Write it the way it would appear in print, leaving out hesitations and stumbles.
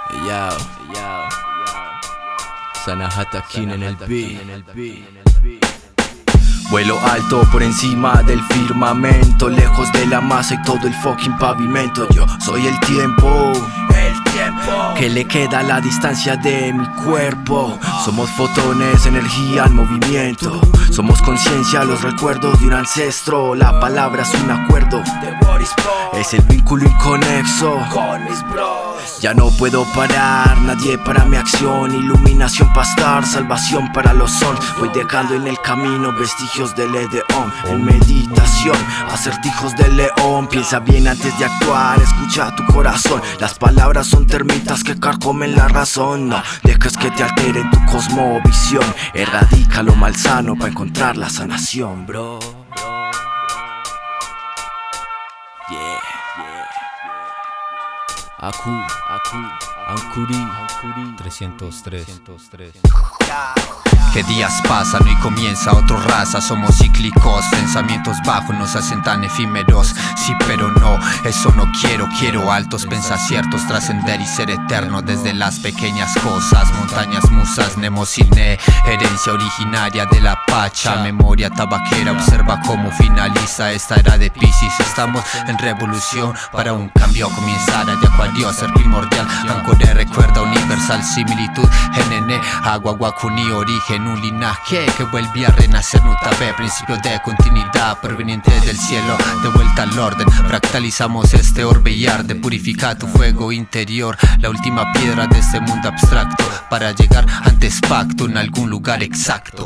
Yo, Sanahata King en el beat. Vuelo alto por encima del firmamento, lejos de la masa y todo el fucking pavimento. Yo soy el tiempo que le queda a la distancia de mi cuerpo. Somos fotones, energía en movimiento. Somos conciencia, los recuerdos de un ancestro. La palabra es un acuerdo, es el vínculo inconexo con mis bros. Ya no puedo parar, nadie para mi acción. Iluminación para estar, salvación para los son. Voy dejando en el camino vestigios del Edeón. En meditación, acertijos del león. Piensa bien antes de actuar, escucha tu corazón. Las palabras son termitas que carcomen la razón. No dejes que te alteren tu cosmovisión. Erradica lo malsano para encontrar la sanación, bro. Ankuri 303. Que días pasan y comienza otra raza. Somos cíclicos, pensamientos bajos nos hacen tan efímeros. Sí pero no, eso no quiero. Quiero altos pensaciertos, trascender y ser eterno desde las pequeñas cosas. Montañas musas, Nemocine, herencia originaria de la Pacha. Memoria tabaquera, observa cómo finaliza esta era de Piscis. Estamos en revolución para un cambio, comenzar de Acuario a ser primordial. Ancore recuerda universal, similitud, NN, agua, Wakuni, origen, un linaje que vuelve a renacer, Nutabe, principio de continuidad proveniente del cielo, de vuelta al orden. Fractalizamos este orbe y arde, purifica tu fuego interior, la última piedra de este mundo abstracto, para llegar antes pacto en algún lugar exacto.